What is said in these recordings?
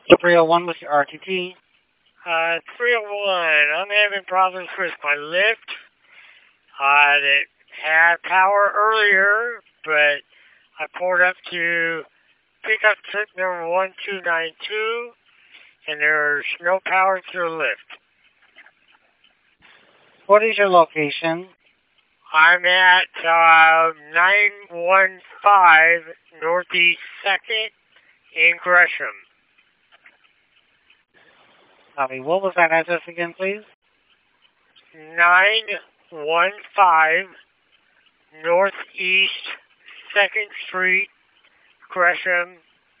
301 with your RTT. 301. I'm having problems with my lift. It had power earlier, but I pulled up to pickup truck number 1292, and there's no power to the lift. What is your location? I'm at 915 Northeast 2nd in Gresham. Copy. What was that address again, please? 915 Northeast 2nd Street, Gresham.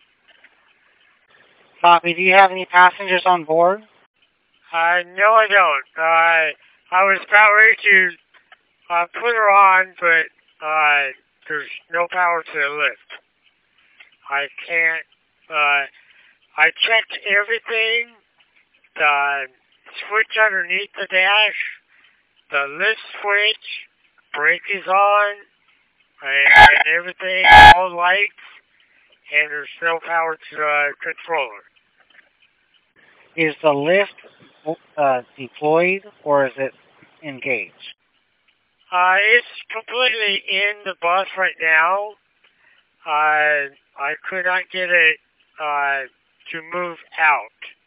Copy. Do you have any passengers on board? No, I don't. I was about ready to put her on, but there's no power to the lift. I can't. I checked everything. The switch underneath the dash, the lift switch, brake is on, and everything, all lights, and there's no power to the controller. Is the lift deployed or is it engaged? It's completely in the bus right now. I could not get it to move out.